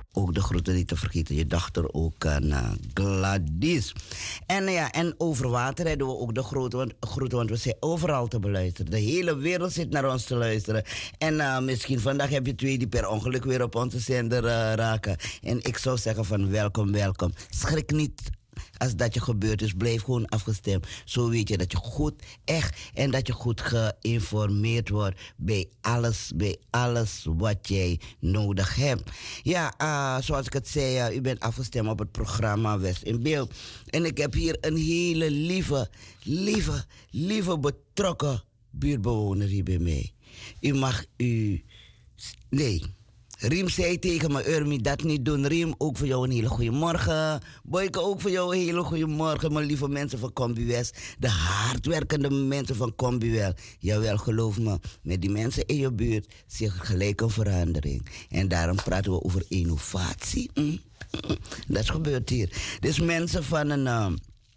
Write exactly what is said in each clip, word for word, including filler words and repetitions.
ook de groeten niet te vergeten. Je dochter ook aan uh, Gladys. En uh, ja, en over water hebben we ook de groeten, want, groeten, want we zijn overal te beluisteren. De hele wereld zit naar ons te luisteren. En uh, misschien vandaag heb je twee die per ongeluk weer op onze zender uh, raken. En ik zou zeggen van welkom, welkom. Schrik niet als dat je gebeurt. Dus blijf gewoon afgestemd. Zo weet je dat je goed, echt, en dat je goed geïnformeerd wordt bij alles, bij alles wat jij nodig hebt. Ja, uh, zoals ik het zei, uh, u bent afgestemd op het programma West in Beeld. En ik heb hier een hele lieve, lieve, lieve betrokken buurtbewoner hier bij mij. U mag u... Nee... Riem zei tegen me, Urmi, dat niet doen. Riem, ook voor jou een hele goede morgen. Boyke, ook voor jou een hele goede morgen, mijn lieve mensen van Combiwest. De hardwerkende mensen van Combiwel. Jawel, geloof me, met die mensen in je buurt zie je gelijk een verandering. En daarom praten we over innovatie. Mm. Dat gebeurt hier. Dus mensen van een... Uh,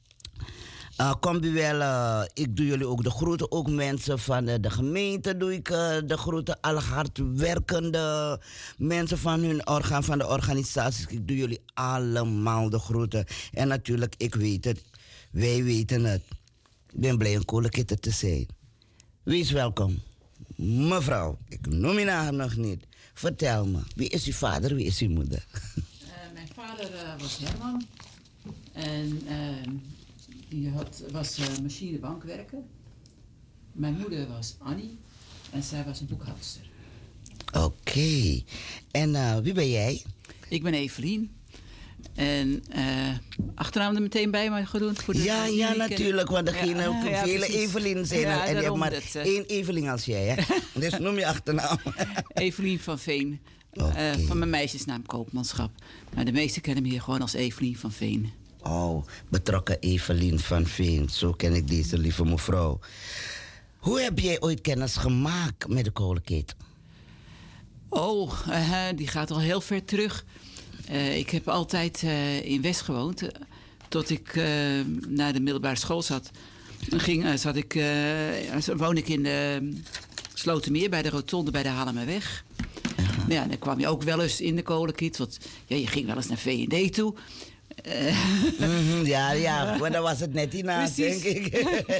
Uh, Combiwel, uh, ik doe jullie ook de groeten. Ook mensen van uh, de gemeente doe ik uh, de groeten. Alle hardwerkende mensen van hun orgaan, van de organisaties. Ik doe jullie allemaal de groeten. En natuurlijk, ik weet het. Wij weten het. Ik ben blij een kolenkitter te zijn. Wees welkom. Mevrouw, ik noem je naam nog niet. Vertel me, wie is uw vader, wie is uw moeder? Uh, mijn vader uh, was Herman. En... Uh, Die had, was uh, machinebankwerker. Mijn moeder was Annie en zij was een boekhoudster. Oké. Okay. En uh, wie ben jij? Ik ben Evelien. En uh, achternaam er meteen bij mij genoemd voor de Ja, ja, natuurlijk, want er gaan ook ja, vele ja, Evelien zijn. Ja, en je hebt maar het, uh, één Evelien als jij, hè? Dus noem je achternaam. Evelien van Veen. Okay. Uh, van mijn meisjesnaam Koopmanschap. Maar de meesten kennen me hier gewoon als Evelien van Veen. Oh, betrokken Evelien van Veen. Zo ken ik deze lieve mevrouw. Hoe heb jij ooit kennis gemaakt met de kolenketen? Oh, uh, die gaat al heel ver terug. Uh, ik heb altijd uh, in West gewoond. Uh, tot ik uh, naar de middelbare school zat. Dan ging, uh, zat ik, uh, woonde ik in de Slotermeer bij de rotonde bij de Halemerweg. Uh-huh. Ja, dan kwam je ook wel eens in de kolenkit. Want ja, je ging wel eens naar V en D toe. Uh, mm-hmm, ja, ja, maar dan was het net hiernaast, denk ik.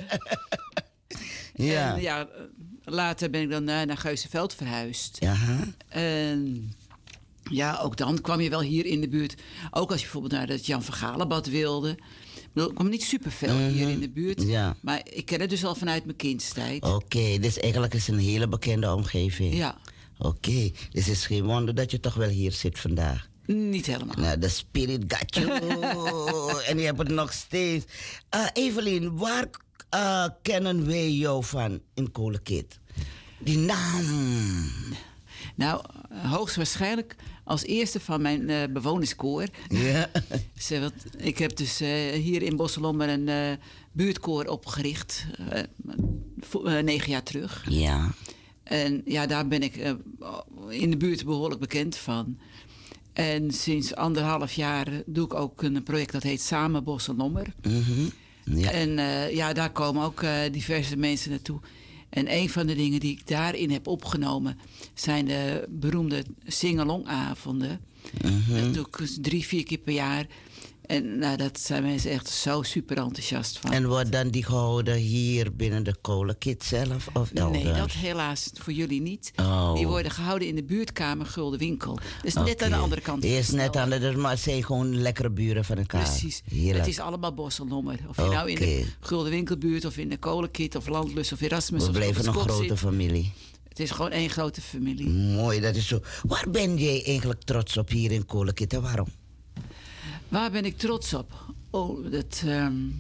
ja. En, ja, later ben ik dan naar, naar Geuzenveld verhuisd. Uh-huh. En ja, ook dan kwam je wel hier in de buurt. Ook als je bijvoorbeeld naar het Jan Vergalenbad wilde. Er kwam niet superveel mm-hmm. hier in de buurt. Ja. Maar ik ken het dus al vanuit mijn kindstijd. Oké, okay, dus eigenlijk is het een hele bekende omgeving. Ja. Oké, okay, dus het is geen wonder dat je toch wel hier zit vandaag. Niet helemaal. Nou, de spirit got you. En je hebt het nog steeds. Uh, Evelien, waar uh, kennen wij jou van in Kolenkit? Die naam. Nou, hoogstwaarschijnlijk als eerste van mijn uh, bewonerskoor. Ja. Yeah. Ik heb dus uh, hier in Bosselommer een uh, buurtkoor opgericht. Uh, uh, negen jaar terug. Ja. En ja, daar ben ik uh, in de buurt behoorlijk bekend van. En sinds anderhalf jaar doe ik ook een project dat heet Samen Bosselommer. Mm-hmm. Ja. En uh, ja, daar komen ook uh, diverse mensen naartoe. En een van de dingen die ik daarin heb opgenomen zijn de beroemde sing-along-avonden. Mm-hmm. Dat doe ik drie, vier keer per jaar. En nou, dat zijn mensen echt zo super enthousiast van. En wordt dan die gehouden hier binnen de Kolenkit zelf of elders? Nee, dat helaas voor jullie niet. Oh. Die worden gehouden in de buurtkamer Gulden Winkel. Dus okay. net aan de andere kant. Eerst net aan de, dus maar het zijn gewoon lekkere buren van elkaar. Precies. Heerlijk. Het is allemaal Bosselommer. Of je okay. nou in de Gulden Winkelbuurt of in de Kolenkit of Landlus of Erasmus. We of blijven een grote zit. familie. Het is gewoon één grote familie. Mooi, dat is zo. Waar ben jij eigenlijk trots op hier in Kolenkit en waarom? Waar ben ik trots op? Oh, dat... Um...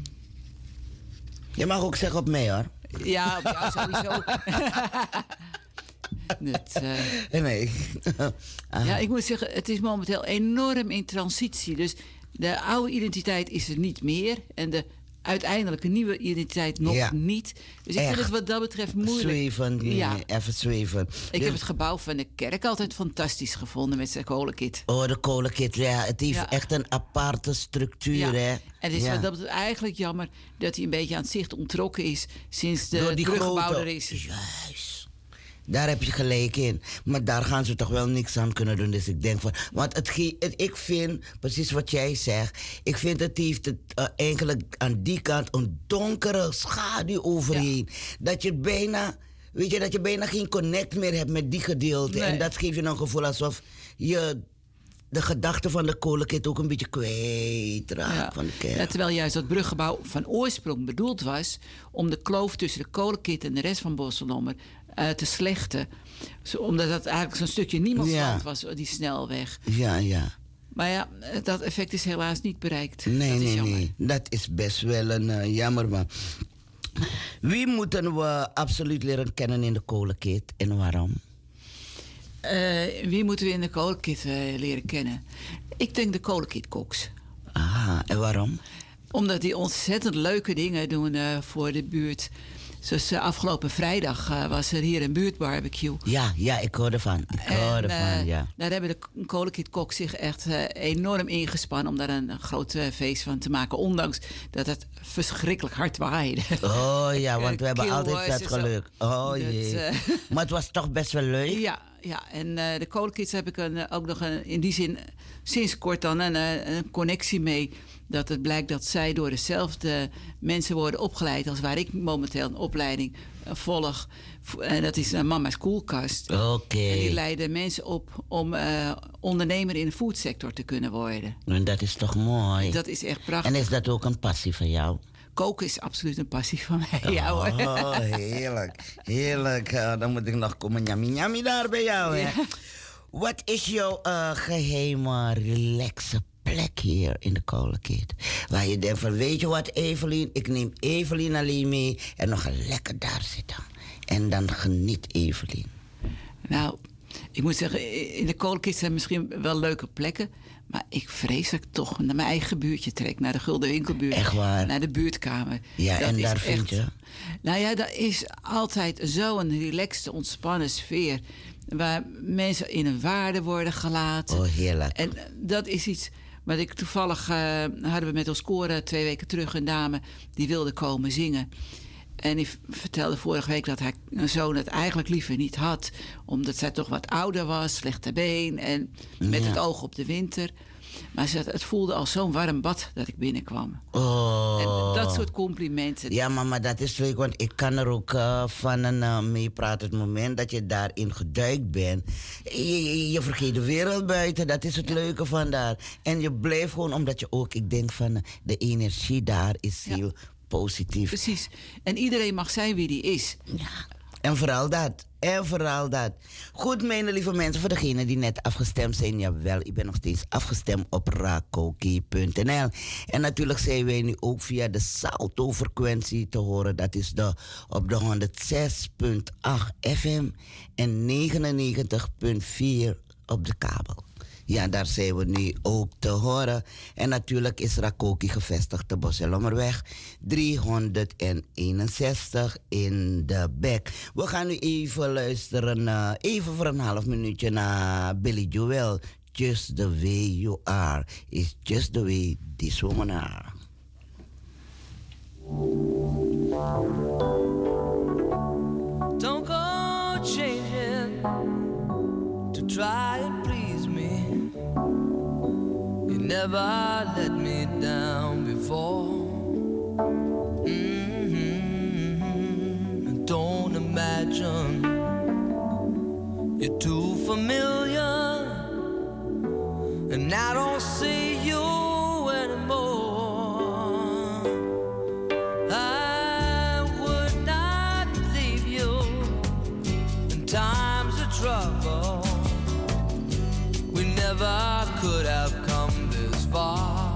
Je mag ook zeggen op mij, hoor. Ja, op jou sowieso. dat, uh... Nee. Ja, ik moet zeggen, het is momenteel enorm in transitie. Dus de oude identiteit is er niet meer. En de uiteindelijke nieuwe identiteit nog ja. niet. Dus ik Echt. vind het wat dat betreft moeilijk. Zweven, nee, ja. even zweven. Ik dus... heb het gebouw van de kerk altijd fantastisch gevonden met zijn kolenkit. Oh, de kolenkit, ja. Het heeft ja. echt een aparte structuur, ja. hè. En het is ja. wat dat betreft eigenlijk jammer dat hij een beetje aan het zicht onttrokken is sinds de bruggebouw grote... er is. Juist. Daar heb je gelijk in. Maar daar gaan ze toch wel niks aan kunnen doen. Dus ik denk van... Want het, het, ik vind, precies wat jij zegt... Ik vind het heeft het uh, eigenlijk aan die kant een donkere schaduw overheen. Ja. Dat je bijna... Weet je, dat je bijna geen connect meer hebt met die gedeelte. Nee. En dat geeft je een gevoel alsof je... de gedachte van de kolenkit ook een beetje kwijtraakt ja. van de kerk. Ja, terwijl juist dat bruggebouw van oorsprong bedoeld was... om de kloof tussen de kolenkit en de rest van Bosselommer uh, te slechten. Zo, omdat dat eigenlijk zo'n stukje niemandsland ja. was, die snelweg. Ja, ja. Maar ja, dat effect is helaas niet bereikt. Nee, dat nee, nee. Dat is best wel een uh, jammer, man. Wie moeten we absoluut leren kennen in de kolenkit en waarom? Uh, wie moeten we in de kolenkit uh, leren kennen? Ik denk de kolenkitkoks. Ah, en waarom? Omdat die ontzettend leuke dingen doen uh, voor de buurt. Zoals uh, afgelopen vrijdag uh, was er hier een buurtbarbecue. Ja, ja, ik hoorde van. Ik hoorde en, uh, van, ja. Daar hebben de kolenkitkoks zich echt uh, enorm ingespannen om daar een, een groot uh, feest van te maken. Ondanks dat het verschrikkelijk hard waaide. Oh ja, want we hebben altijd dat geluk. Oh dat, jee. Uh, maar het was toch best wel leuk. Ja, ja. En uh, de kolenkits heb ik een, ook nog een, in die zin sinds kort dan een, een connectie mee. Dat het blijkt dat zij door dezelfde mensen worden opgeleid als waar ik momenteel een opleiding uh, volg. En dat is een Mama's Koelkast. Oké. Okay. En die leiden mensen op om uh, ondernemer in de foodsector te kunnen worden. En dat is toch mooi? Dat is echt prachtig. En is dat ook een passie van jou? Koken is absoluut een passie van mij. Oh, ja, hoor. Heerlijk. Heerlijk. Uh, dan moet ik nog komen njami njami daar bij jou. Ja. Wat is jouw uh, geheime relaxe plek hier in de kolenkit? Waar je denkt van, weet je wat Evelien? Ik neem Evelien alleen mee en nog een lekker daar zitten. En dan geniet Evelien. Nou, ik moet zeggen, in de kolenkit zijn misschien wel leuke plekken. Maar ik vrees dat ik toch naar mijn eigen buurtje trek. Naar de Gulden Winkelbuurt. Echt waar? Naar de buurtkamer. Ja, dat en daar echt, vind je? Nou ja, dat is altijd zo'n relaxte, ontspannen sfeer. Waar mensen in hun waarde worden gelaten. Oh, heerlijk. En dat is iets wat ik toevallig... Uh, hadden we met ons koren twee weken terug een dame die wilde komen zingen. En die vertelde vorige week dat haar zoon het eigenlijk liever niet had. Omdat zij toch wat ouder was, slechte been en met ja. het oog op de winter. Maar ze had, het voelde als zo'n warm bad dat ik binnenkwam. Oh. En dat soort complimenten. Ja, maar, maar dat is leuk, want ik kan er ook uh, van een uh, mee praten. Het moment dat je daarin geduikt bent. Je, je, je vergeet de wereld buiten, dat is het ja. leuke van daar. En je blijft gewoon, omdat je ook, ik denk van uh, de energie daar is heel... Ja. positief. Precies. En iedereen mag zijn wie die is. Ja. En vooral dat. En vooral dat. Goed, mijn lieve mensen, voor degenen die net afgestemd zijn. Jawel, ik ben nog steeds afgestemd op rakoki punt n l. En natuurlijk zijn wij nu ook via de Salto-frequentie te horen. Dat is de, op de honderdzes komma acht F M en negenennegentig komma vier op de kabel. Ja, daar zijn we nu ook te horen. En natuurlijk is Rakoki gevestigd te Bosselommerweg driehonderdeenenzestig in de Bek. We gaan nu even luisteren, uh, even voor een half minuutje naar Billy Joel. Just the way you are is just the way this woman are. Don't go changing to try and please me. You never let me down before. Mm-hmm. Don't imagine you're too familiar, and I don't see you anymore. I would not leave you in times of trouble. We never could have come this far.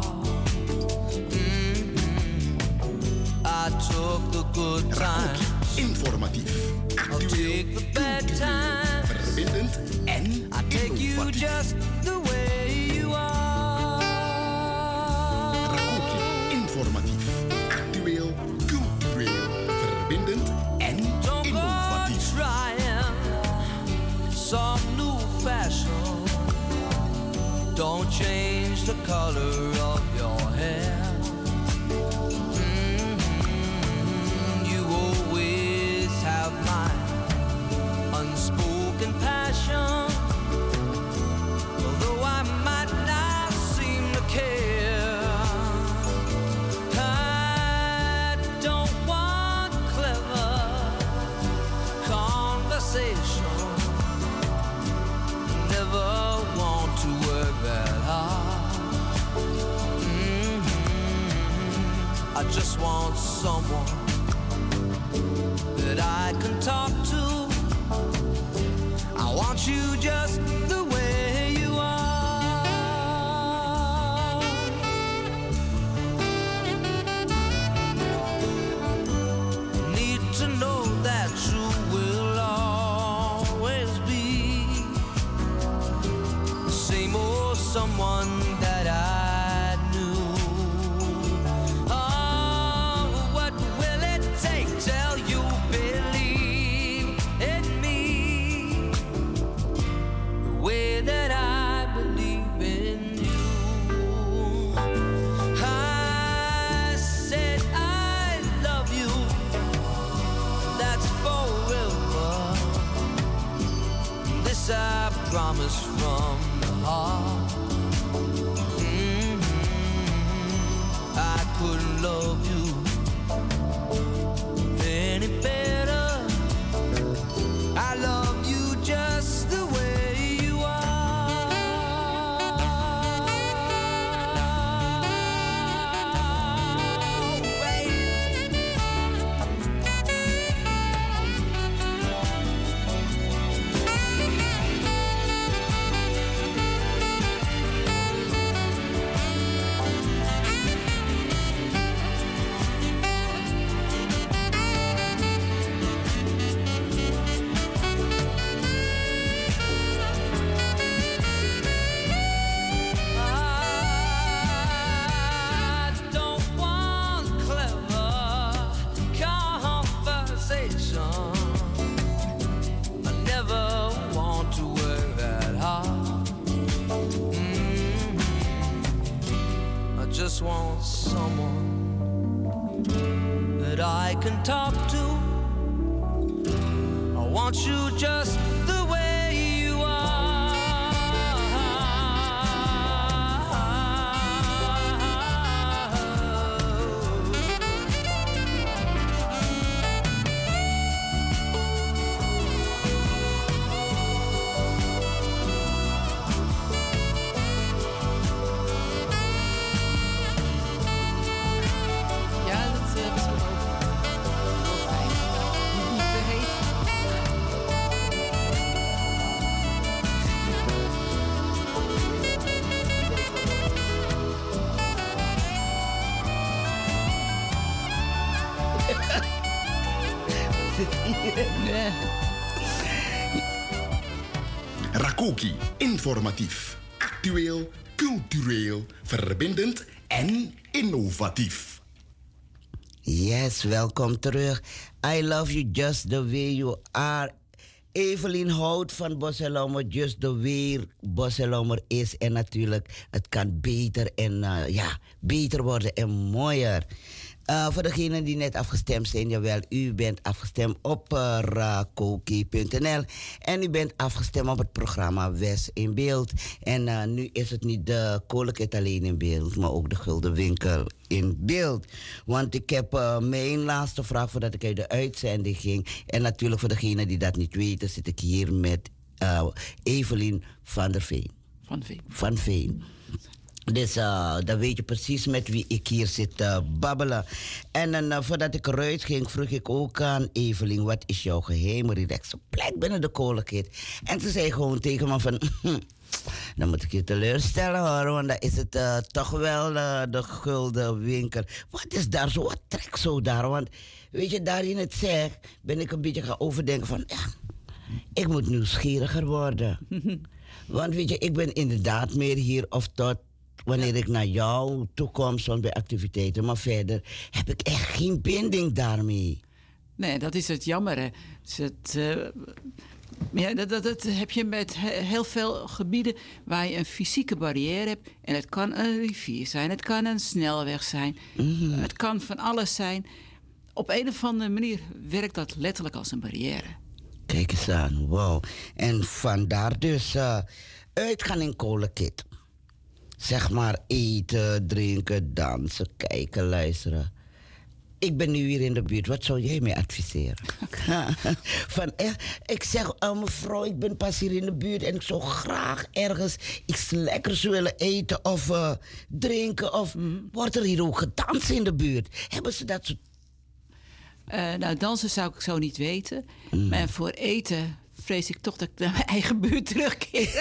Mm-hmm. I took the good times. Informatief, actueel, cultureel, verbindend en I take you just the way you are. Rakoki, informatief, actueel, cultureel, verbindend en innovatief. Some new fashion. Don't change the color of your hair. Mm-hmm. You always have my passion. Although I might not seem to care, I don't want clever conversation. Never want to work that hard. Mm-hmm. I just want someone that I can talk to. I want you just the way you are. Need to know that you will always be the same old someone that I knew. Oh, what will it take till you believe in me the way that I believe in you? I said I love you, that's forever. This I promise from the heart. Mhm. I couldn't love you any better. I love you just the way you are. Wait. I don't want clever conversation. I never want to work that hard. Mm-hmm. I just want someone that I can talk to. I want you just the way you Ja, dat eh, hebben ze wel over. Heel fijn. Niet te heet. Ja. Rakoki, informatief, actueel, cultureel, verbindend en innovatief. Yes, welkom terug. I love you just the way you are. Evelien Hout van Bosselommer, just the way Bosselommer is. En natuurlijk, het kan beter en uh, ja, beter worden en mooier. Uh, voor degenen die net afgestemd zijn, jawel, u bent afgestemd op uh, rakoki punt n l en u bent afgestemd op het programma West in Beeld. En uh, nu is het niet de Koolkit alleen in beeld, maar ook de Gulden Winkel in beeld. Want ik heb uh, mijn laatste vraag voordat ik uit de uitzending ging. En natuurlijk voor degenen die dat niet weten, zit ik hier met uh, Evelien van der Veen. Van Veen. Van Veen. Dus uh, dan weet je precies met wie ik hier zit uh, babbelen. En uh, voordat ik eruit ging, vroeg ik ook aan Evelien, wat is jouw geheime relaxe plek binnen de Koolkit? En ze zei gewoon tegen me van, dan moet ik je teleurstellen hoor, want dan is het uh, toch wel uh, de Gulden Winkel. Wat is daar zo, wat trekt zo daar? Want weet je, daar in het zeg, ben ik een beetje gaan overdenken van, ja, ik moet nieuwsgieriger worden. Want weet je, ik ben inderdaad meer hier of tot wanneer ik naar jou toe kom, soms bij activiteiten. Maar verder heb ik echt geen binding daarmee. Nee, dat is het jammer. Hè. Dus het, uh, ja, dat, dat, dat heb je met he- heel veel gebieden waar je een fysieke barrière hebt. En het kan een rivier zijn, het kan een snelweg zijn. Mm-hmm. Het kan van alles zijn. Op een of andere manier werkt dat letterlijk als een barrière. Kijk eens aan, wauw. En vandaar dus uh, uitgaan in Kolenkit. Zeg maar eten, drinken, dansen, kijken, luisteren. Ik ben nu hier in de buurt. Wat zou jij mij adviseren? Van, eh, ik zeg, uh, mevrouw, ik ben pas hier in de buurt en ik zou graag ergens iets lekkers willen eten of uh, drinken. Of mm. wordt er hier ook gedanst in de buurt? Hebben ze dat soort... Uh, nou, dansen zou ik zo niet weten. Mm. Maar voor eten vrees ik toch dat ik naar mijn eigen buurt terugkeer.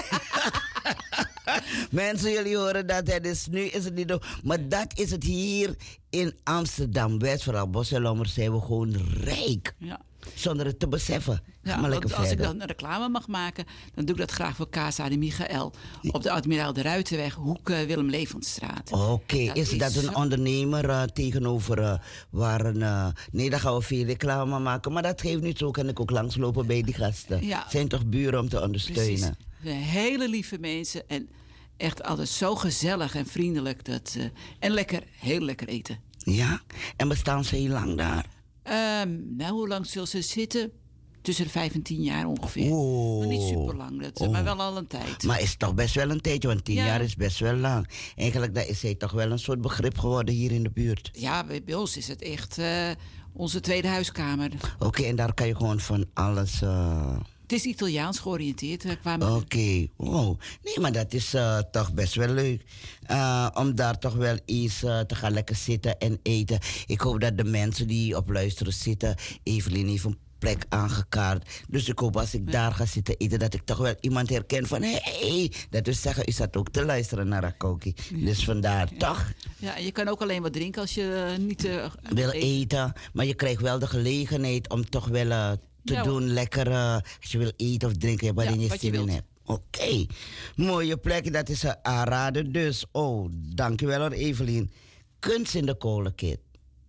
Mensen, jullie horen dat. Het is, nu is het niet door. Maar dat is het hier in Amsterdam-West. Vooral Bos en Lommers zijn we gewoon rijk. Ja. Zonder het te beseffen. Ja, maar als verder. Ik dan een reclame mag maken, dan doe ik dat graag voor Casa de Michael. Op de Admiraal de Ruitenweg, hoek uh, Willem Levensstraat. Oké, okay. is, is dat een zo... ondernemer uh, tegenover uh, waar een... Uh, nee, daar gaan we veel reclame maken. Maar dat geeft niet, zo kan ik ook langslopen bij die gasten. Ja. Zijn toch buren om te ondersteunen? Precies. Hele lieve mensen en echt altijd zo gezellig en vriendelijk. Dat, uh, en lekker, heel lekker eten. Ja, en bestaan ze heel lang daar? Um, nou, hoe lang zullen ze zitten? Tussen de vijf en tien jaar ongeveer. Oh. Maar niet super lang, dat, oh. maar wel al een tijd. Maar is toch best wel een tijdje, want tien ja. jaar is best wel lang. Eigenlijk dat is hij toch wel een soort begrip geworden hier in de buurt. Ja, bij, bij ons is het echt uh, onze tweede huiskamer. Oké, okay, en daar kan je gewoon van alles... Uh... Het is Italiaans georiënteerd. Oké, okay. Wow. Nee, maar dat is uh, toch best wel leuk. Uh, om daar toch wel eens uh, te gaan lekker zitten en eten. Ik hoop dat de mensen die op luisteren zitten... Evelien heeft een plek aangekaart. Dus ik hoop als ik ja. daar ga zitten eten... dat ik toch wel iemand herken van... hé, hey, dat wil zeggen, u zat ook te luisteren naar Rakouki. Ja. Dus vandaar, ja. toch? Ja, en je kan ook alleen wat drinken als je uh, niet... Uh, wil eten. eten. Maar je krijgt wel de gelegenheid om toch wel... Uh, te ja, doen, lekker uh, als je wil eten of drinken, waarin ja, je zin in hebt. Oké, okay. Mooie plek, dat is een aanrader dus. Oh, dankjewel hoor Evelien. Kunst in de Kolenkit.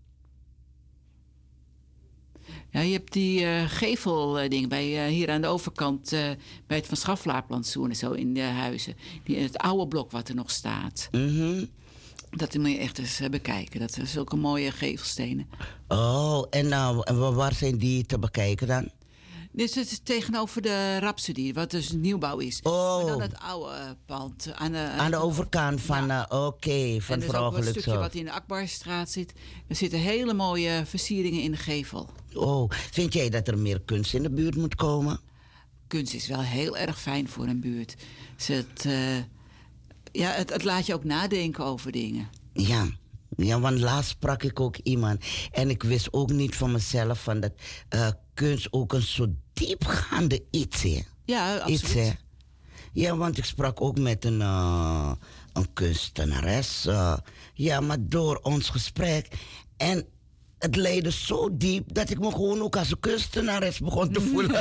Ja, je hebt die uh, gevelding bij uh, hier aan de overkant, uh, bij het Van Schafflaarplantsoen en zo in de huizen. Die, het oude blok wat er nog staat. Mm-hmm. Dat moet je echt eens uh, bekijken. Dat zijn zulke mooie gevelstenen. Oh, en nou, en waar zijn die te bekijken dan? Dit is tegenover de Rhapsody, wat dus een nieuwbouw is. Oh. Maar dan het oude uh, pand. Aan de, aan de overkant van, ja. uh, oké, okay, van vrouw Gelukzorg. En er is ook een stukje wat in de Akbarstraat zit. Er zitten hele mooie versieringen in de gevel. Oh, vind jij dat er meer kunst in de buurt moet komen? Kunst is wel heel erg fijn voor een buurt. Dus het, uh, ja, het, het laat je ook nadenken over dingen. Ja. Ja, want laatst sprak ik ook iemand. En ik wist ook niet van mezelf van dat uh, kunst ook een zo diepgaande iets is. Ja, absoluut. Iets, hè? Ja, want ik sprak ook met een, uh, een kunstenares. Uh, ja, maar door ons gesprek. En het leidde zo diep dat ik me gewoon ook als een kunstenares begon te voelen.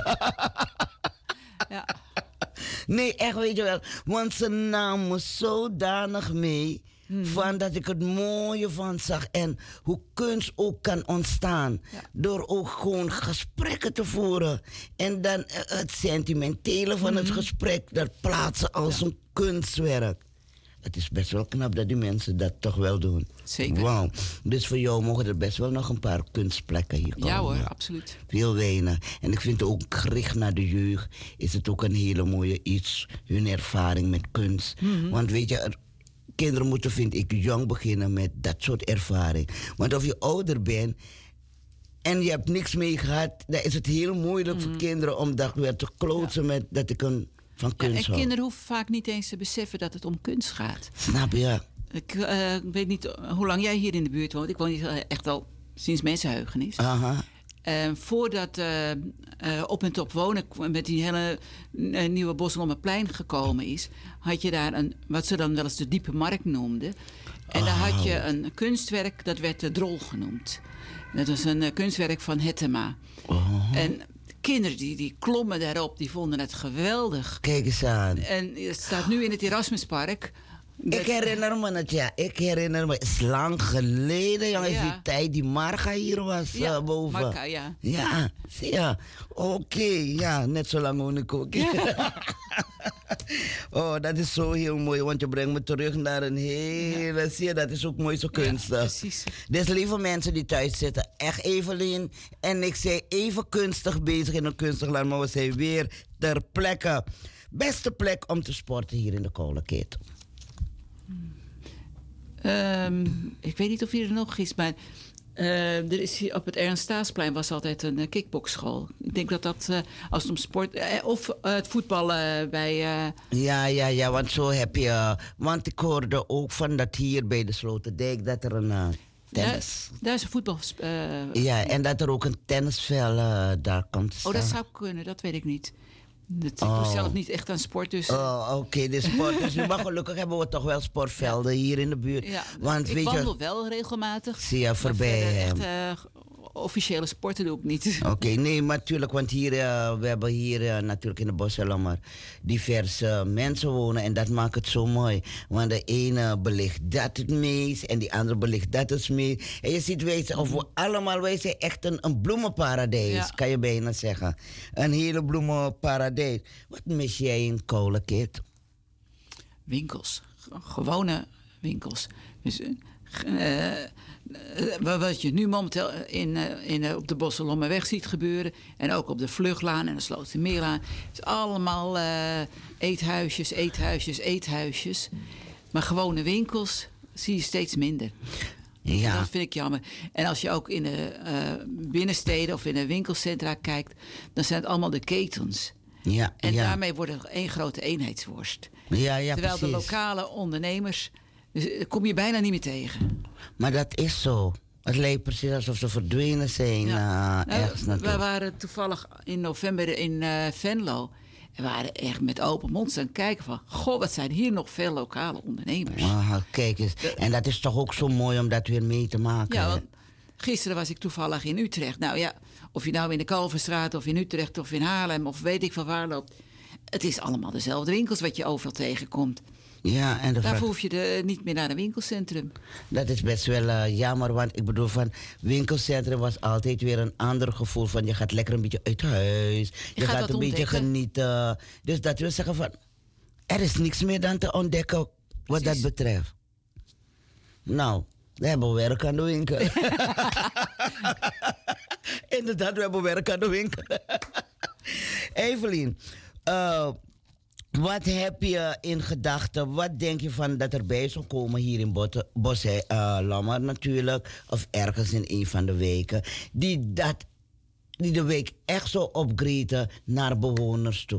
Ja. Nee, echt, weet je wel. Want ze nam me zodanig mee... Hmm. Van dat ik het mooie van zag en hoe kunst ook kan ontstaan. Ja. Door ook gewoon gesprekken te voeren. En dan het sentimentele van hmm. het gesprek, dat plaatsen als ja. een kunstwerk. Het is best wel knap dat die mensen dat toch wel doen. Zeker. Wauw. Dus voor jou mogen er best wel nog een paar kunstplekken hier komen. Ja hoor, absoluut. Veel weinig. En ik vind ook gericht naar de jeugd is het ook een hele mooie iets. Hun ervaring met kunst. Hmm. Want weet je... Er, kinderen moeten, vind ik, jong beginnen met dat soort ervaring. Want of je ouder bent en je hebt niks mee gehad... dan is het heel moeilijk mm. voor kinderen om dat weer te klootsen ja. met dat ik een van kunst ja, en hou. Kinderen hoeven vaak niet eens te beseffen dat het om kunst gaat. Snap je? Ik uh, weet niet hoe lang jij hier in de buurt woont. Ik woon hier echt al sinds mensenheugenis. Aha. Uh, voordat uh, uh, Op en Top Wonen met die hele uh, nieuwe Bosselommerplein gekomen is... had je daar een, wat ze dan wel eens de diepe markt noemden. En oh. daar had je een kunstwerk, dat werd de Drol genoemd. Dat was een uh, kunstwerk van Hettema. Oh. En kinderen die, die klommen daarop, die vonden het geweldig. Kijk eens aan. En het staat nu in het Erasmuspark... Dat- Ik herinner me het, ja. Ik herinner me. Het is lang geleden, jongens, Ja. die tijd die Marga hier was Ja, eh, boven. Marga, ja. Ja, zie je. Oké, ja, net zo lang woon ik ook. Oh, dat is zo heel mooi, want je brengt me terug naar een hele... Zie je, dat is ook mooi zo kunstig. precies. Dus lieve mensen die thuis zitten, echt Evelien en ik zijn even kunstig bezig in een kunstig land, maar we zijn weer ter plekke. Beste plek om te sporten hier in de Kolenketel. Ehm, ik weet niet of hij er nog is, maar eh, er is hier op het Ernst Staasplein was altijd een uh, kickboxschool. Ik denk dat dat, eh, als het om sport... eh, of eh, het voetballen bij... eh, Ja, ja, ja, want zo heb je... eh, want ik hoorde ook van dat hier bij de Sloterdijk dat er een uh, tennis... Daar, daar is een voetbal... eh, Ja, en dat er ook een tennisvel uh, daar komt te staan. oh, dat zou kunnen, dat weet ik niet. Dat, ik Oh. doe zelf niet echt aan sport, dus... Oh, oké, de sport. Dus nu, maar gelukkig hebben we toch wel sportvelden hier in de buurt. ja, Want ik weet wandel je... wel regelmatig. Zie je maar voorbij verder hem. echt eh, officiële sporten doe ik niet. Oké, nee, maar natuurlijk, want hier, uh, we hebben hier uh, natuurlijk in de Bossen maar diverse mensen wonen en dat maakt het zo mooi. Want de ene belicht dat het meest en die andere belicht dat het meest. En je ziet, wij zijn, of we allemaal, wij zijn echt een, een bloemenparadijs, Ja. kan je bijna zeggen. Een hele bloemenparadijs. Wat mis jij in Kolenkeet? Winkels. G- Gewone winkels. Dus, eh, eh, wat je nu momenteel in, eh, in, eh, op de Bosselommerweg ziet gebeuren... en ook op de Vluchtlaan en de Slotermeerlaan... is allemaal eh, eethuisjes, eethuisjes, eethuisjes. Maar gewone winkels zie je steeds minder. Ja. Dat vind ik jammer. En als je ook in de eh, binnensteden of in de winkelcentra kijkt... dan zijn het allemaal de ketens. Ja, En ja. daarmee wordt het één grote eenheidsworst. Ja, ja, Terwijl de precies. lokale ondernemers, dus, eh, kom je bijna niet meer tegen. Maar dat is zo. Het lijkt precies alsof ze verdwenen zijn ja. uh, Nou, ergens naartoe. we waren toevallig in november in uh, Venlo. En we waren echt met open mond aan het kijken van... goh, wat zijn hier nog veel lokale ondernemers. Ah, kijk eens. En dat is toch ook zo mooi om dat weer mee te maken. Ja, hè? want gisteren was ik toevallig in Utrecht. Nou ja, of je nou in de Kalverstraat of in Utrecht of in Haarlem... of weet ik van waar loopt... het is allemaal dezelfde winkels wat je overal tegenkomt. Ja, en de vraag- Daarvoor hoef je de, niet meer naar een winkelcentrum. dat is best wel uh, jammer, want ik bedoel van winkelcentrum was altijd weer een ander gevoel van je gaat lekker een beetje uit huis, je, gaat gaat, wat een beetje ontdekken. genieten. Dus dat wil zeggen van er is niks meer dan te ontdekken wat Precies. dat betreft. Nou, we hebben werk aan de winkel. Inderdaad, we hebben werk aan de winkel. Evelien, uh, wat heb je in gedachten? Wat denk je van dat erbij zou komen hier in Botte- Bosse uh, Lammer natuurlijk, of ergens in een van de weken, die, dat, die de week echt zo upgraden naar bewoners toe?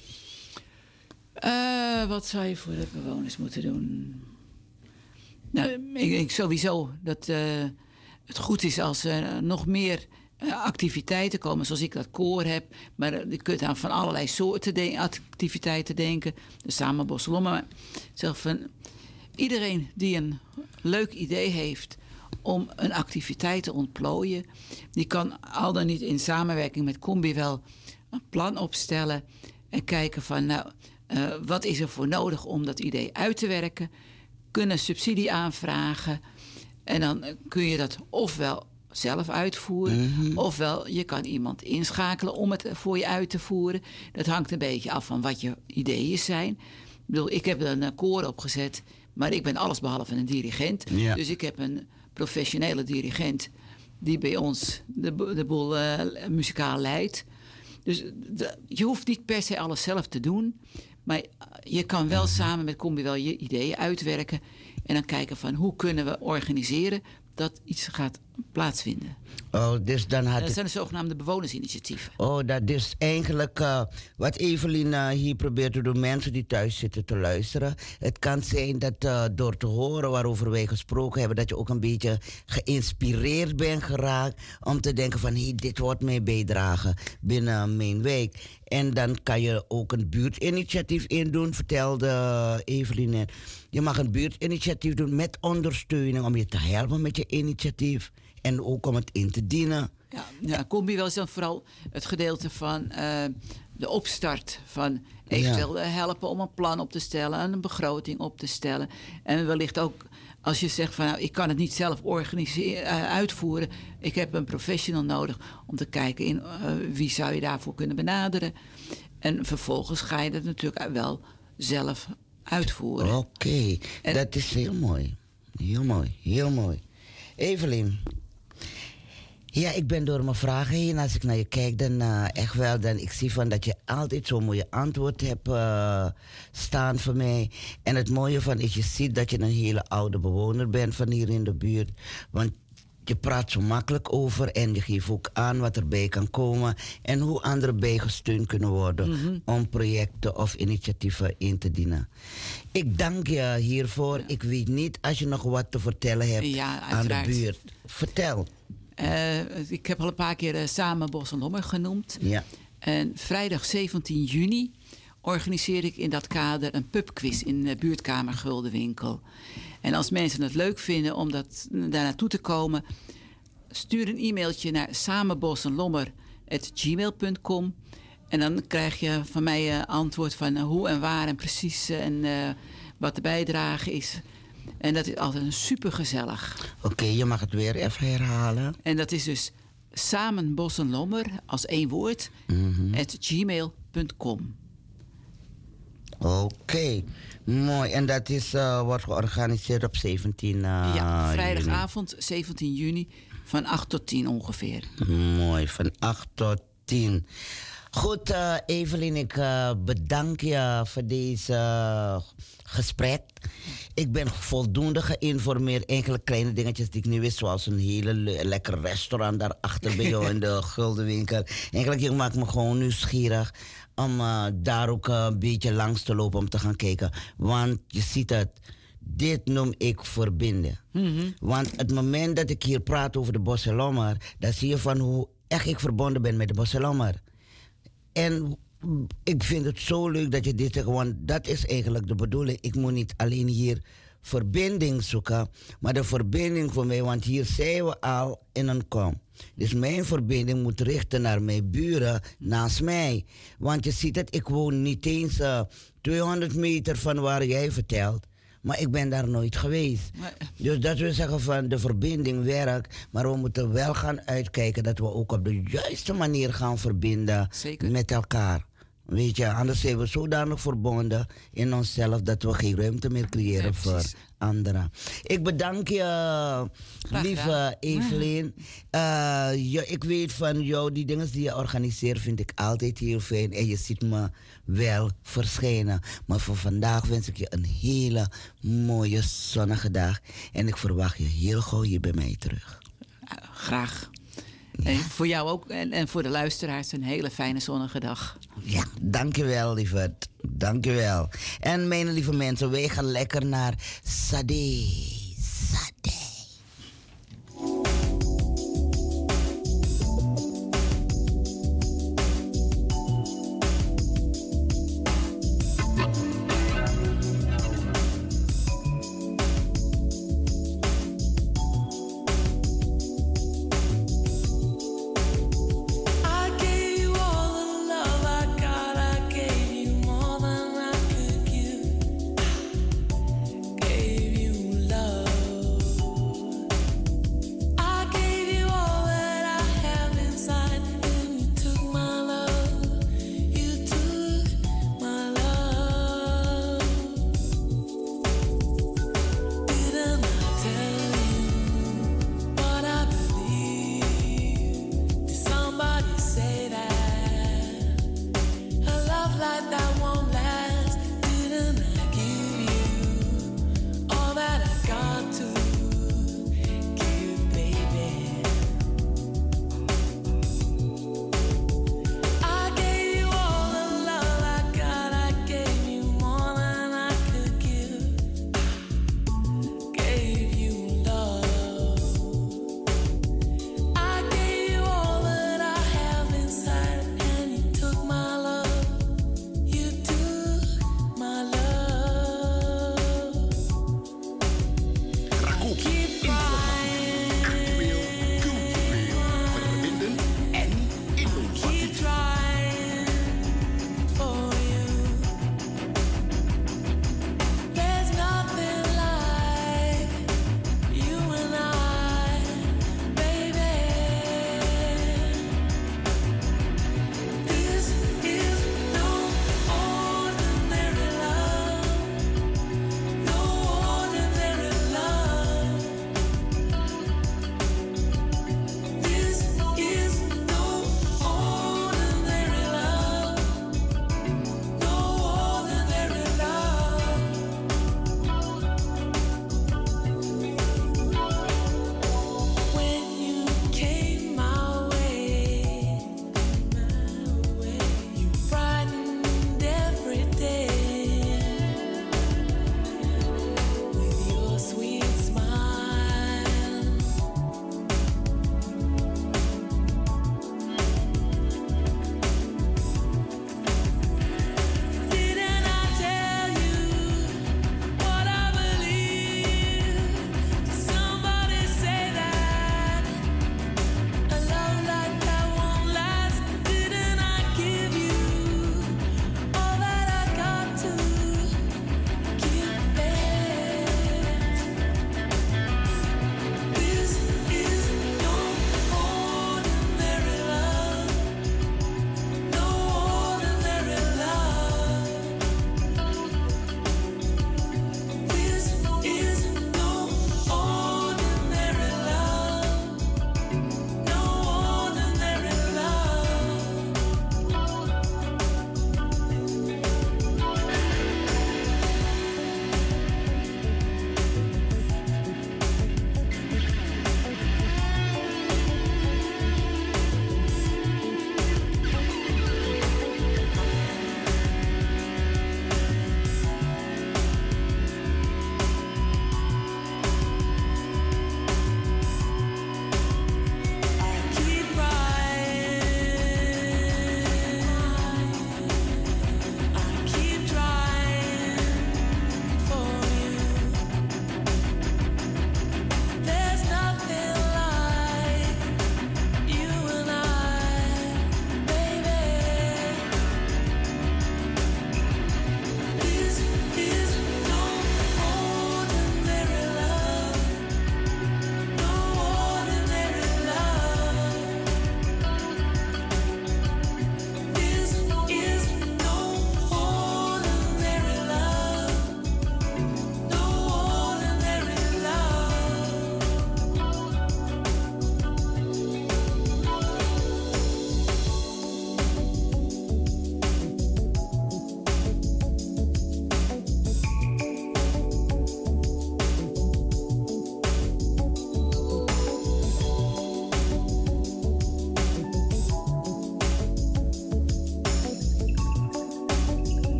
Uh, wat zou je voor de bewoners moeten doen? Nou, ik denk sowieso dat uh, het goed is als er nog meer uh, activiteiten komen, zoals ik dat koor heb. Maar uh, je kunt aan van allerlei soorten de- activiteiten denken. De Samen Bosselommen. Zeg van iedereen die een leuk idee heeft om een activiteit te ontplooien, die kan al dan niet in samenwerking met Combi wel een plan opstellen en kijken van nou, uh, wat is er voor nodig om dat idee uit te werken. Kunnen subsidie aanvragen en dan uh, kun je dat ofwel zelf uitvoeren, mm-hmm. ofwel je kan iemand inschakelen om het voor je uit te voeren. Dat hangt een beetje af van wat je ideeën zijn. Ik bedoel, ik heb een koor opgezet, maar ik ben allesbehalve een dirigent. Ja. Dus ik heb een professionele dirigent die bij ons de, de boel uh, muzikaal leidt. Dus de, je hoeft niet per se alles zelf te doen, maar je kan wel samen met Combi wel je ideeën uitwerken en dan kijken van hoe kunnen we organiseren dat iets gaat plaatsvinden. Oh, dus dan had Dat zijn de zogenaamde bewonersinitiatieven. Oh, dat is eigenlijk uh, wat Evelien uh, hier probeert te doen. Mensen die thuis zitten te luisteren. Het kan zijn dat uh, door te horen waarover wij gesproken hebben, dat je ook een beetje geïnspireerd bent geraakt om te denken van, hé, hey, dit wordt mijn bijdrage binnen mijn wijk. En dan kan je ook een buurtinitiatief indoen, vertelde Evelien net. Je mag een buurtinitiatief doen met ondersteuning om je te helpen met je initiatief. En ook om het in te dienen. Ja, ja, Combi wel is dan vooral het gedeelte van uh, de opstart van eventueel ja. helpen om een plan op te stellen, een begroting op te stellen. En wellicht ook als je zegt van nou, ik kan het niet zelf organiseren, uh, uitvoeren. Ik heb een professional nodig om te kijken in uh, wie zou je daarvoor kunnen benaderen. En vervolgens ga je dat natuurlijk wel zelf uitvoeren. Oké, okay. Dat is heel mooi. Heel mooi, heel mooi. Evelien. Ja, ik ben door mijn vragen heen. Als ik naar je kijk, dan uh, echt wel. Dan ik zie van dat je altijd zo'n mooie antwoord hebt uh, staan voor mij. En het mooie van is, je ziet dat je een hele oude bewoner bent van hier in de buurt. Want je praat zo makkelijk over en je geeft ook aan wat erbij kan komen. En hoe anderen bijgesteund kunnen worden mm-hmm. om projecten of initiatieven in te dienen. Ik dank je hiervoor. Ja. Ik weet niet als je nog wat te vertellen hebt ja, aan de buurt. Vertel. Uh, ik heb al een paar keer uh, Samen Bos en Lommer genoemd. Ja. En vrijdag zeventien juni organiseer ik in dat kader een pubquiz in de buurtkamer Guldenwinkel. En als mensen het leuk vinden om dat, daar naartoe te komen, stuur een e-mailtje naar samenbosenlommer at gmail punt com. En dan krijg je van mij een antwoord van uh, hoe en waar en precies uh, en uh, wat de bijdrage is. En dat is altijd een super gezellig. Oké, okay, je mag het weer even herhalen. En dat is dus samenbosenlommer als één woord mm-hmm. at gmail punt com. Oké, okay, mooi. En dat is, uh, wordt georganiseerd op zeventien uh, ja, vrijdagavond juni. zeventien juni van acht tot tien ongeveer. Mooi, van acht tot tien. Goed, uh, Evelien, ik uh, bedank je voor deze uh, gesprek. Ik ben voldoende geïnformeerd. Enkele kleine dingetjes die ik niet wist, zoals een hele le- lekker restaurant daarachter bij jou in de Guldenwinkel. Eigenlijk, je maakt me gewoon nieuwsgierig om uh, daar ook uh, een beetje langs te lopen om te gaan kijken. Want je ziet het, dit noem ik verbinden. Mm-hmm. Want het moment dat ik hier praat over de Bos en Lommer, dan zie je van hoe echt ik verbonden ben met de Bos en Lommer. En ik vind het zo leuk dat je dit zegt, want dat is eigenlijk de bedoeling. Ik moet niet alleen hier verbinding zoeken, maar de verbinding voor mij, want hier zijn we al in een kom. Dus mijn verbinding moet richten naar mijn buren naast mij. Want je ziet het, ik woon niet eens uh, tweehonderd meter van waar jij vertelt. Maar ik ben daar nooit geweest. Maar... Dus dat wil zeggen van de verbinding werkt. Maar we moeten wel gaan uitkijken dat we ook op de juiste manier gaan verbinden. Zeker. Met elkaar. Weet je, anders zijn we zodanig verbonden in onszelf dat we geen ruimte meer creëren ja, voor anderen. Ik bedank je, Graag lieve gedaan. Evelien. Uh, ja, ik weet van jou, die dingen die je organiseert vind ik altijd heel fijn. En je ziet me wel verschijnen. Maar voor vandaag wens ik je een hele mooie zonnige dag. En ik verwacht je heel gauw hier bij mij terug. Uh, graag. Ja. En voor jou ook en, en voor de luisteraars een hele fijne zonnige dag. Ja, dankjewel lieverd. Dankjewel. En mijn lieve mensen, wij gaan lekker naar Sade. Sade. Love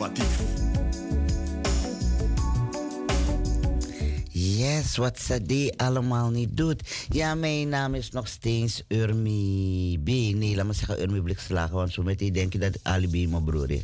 innovatief. Yes, wat Sade allemaal niet doet. Ja, mijn naam is nog steeds Urmi B. Nee, laat me zeggen Urmi Blikslager, want zo meteen denk je dat Ali B mijn broer is.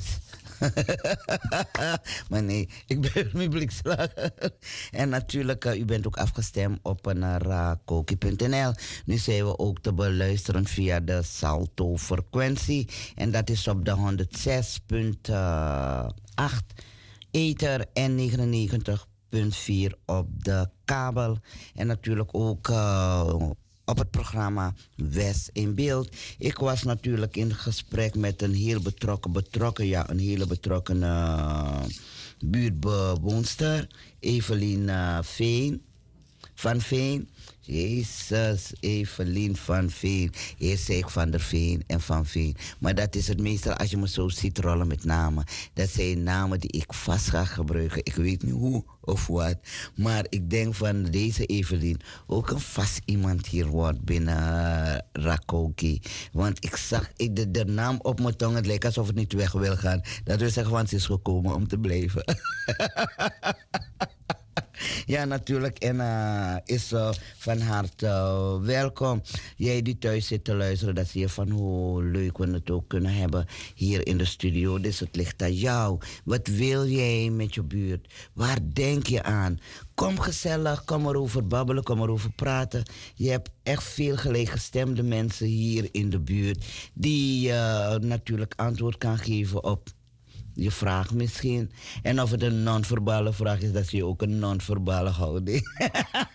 Maar nee, ik ben Urmi Blikslager. En natuurlijk, uh, u bent ook afgestemd op naar rakoki punt n l. Nu zijn we ook te beluisteren via de Salto-frequentie. En dat is op de honderdzes komma acht ether en negenennegentig punt vier op de kabel. En natuurlijk ook uh, op het programma West in Beeld. Ik was natuurlijk in gesprek met een heel betrokken, betrokken, ja, een hele betrokken uh, buurtbewoonster, Evelien uh, Veen, van Veen. Jezus, Evelien van Veen. Eerst zei ik Van der Veen en Van Veen. Maar dat is het meestal als je me zo ziet rollen met namen. Dat zijn namen die ik vast ga gebruiken. Ik weet niet hoe of wat. Maar ik denk van deze Evelien ook een vast iemand hier wordt binnen uh, Rakoki. Want ik zag ik de, de naam op mijn tong. Het lijkt alsof het niet weg wil gaan. Dat wil zeggen, want ze is gekomen om te blijven. Ja, natuurlijk. En uh, is uh, van harte uh, welkom. Jij die thuis zit te luisteren, dat zie je van hoe leuk we het ook kunnen hebben hier in de studio. Dus het ligt aan jou. Wat wil jij met je buurt? Waar denk je aan? Kom gezellig, kom erover babbelen, kom erover praten. Je hebt echt veel gelijkgestemde mensen hier in de buurt die uh, natuurlijk antwoord kan geven op je vraag misschien. En of het een non-verbale vraag is, dat je ook een non-verbale houding.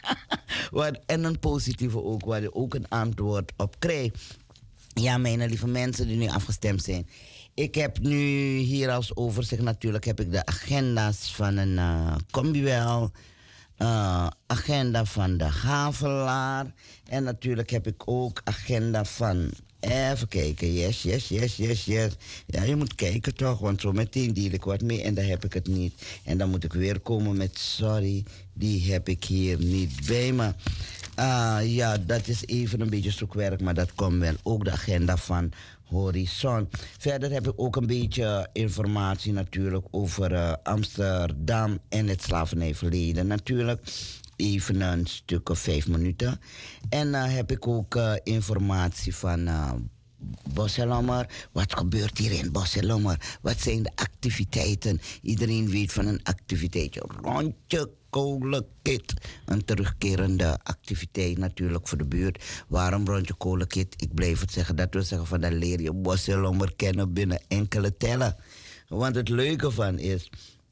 En een positieve ook, waar je ook een antwoord op krijgt. Ja, mijn lieve mensen die nu afgestemd zijn. Ik heb nu hier als overzicht natuurlijk heb ik de agenda's van een uh, Combiwel. Uh, agenda van de Havelaar. En natuurlijk heb ik ook agenda van... Even kijken, yes, yes, yes, yes, yes. Ja, je moet kijken toch, want zo meteen deel ik wat mee en dan heb ik het niet. En dan moet ik weer komen met sorry, die heb ik hier niet bij me. Uh, ja, dat is even een beetje zoekwerk, maar dat komt wel. Ook de agenda van Horizon. Verder heb ik ook een beetje informatie natuurlijk over uh, Amsterdam en het slavernijverleden natuurlijk. Even een stuk of vijf minuten. En dan uh, heb ik ook uh, informatie van uh, Bosselommer. Wat gebeurt hier in Bosselommer? Wat zijn de activiteiten? Iedereen weet van een activiteitje. Rondje Kolenkit. Een terugkerende activiteit natuurlijk voor de buurt. Waarom Rondje Kolenkit? Ik blijf het zeggen. Dat wil zeggen van dat leer je Bosselommer kennen binnen enkele tellen. Want het leuke van is...